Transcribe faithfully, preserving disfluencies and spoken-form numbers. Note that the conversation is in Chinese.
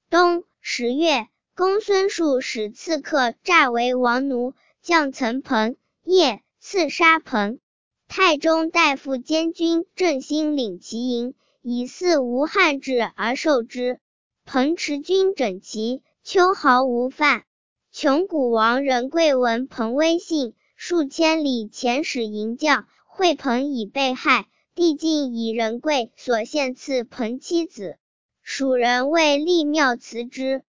冬十月，公孙述使刺客诈为王奴，将岑彭、叶刺杀彭。太中大夫监军郑兴领其营，以似无汉制而受之。彭持军整齐，秋毫无犯。穷谷王仁贵闻彭威信，数千里遣使迎将，会彭已被害，帝竟以仁贵所献赐彭妻子。蜀人为立庙辞之。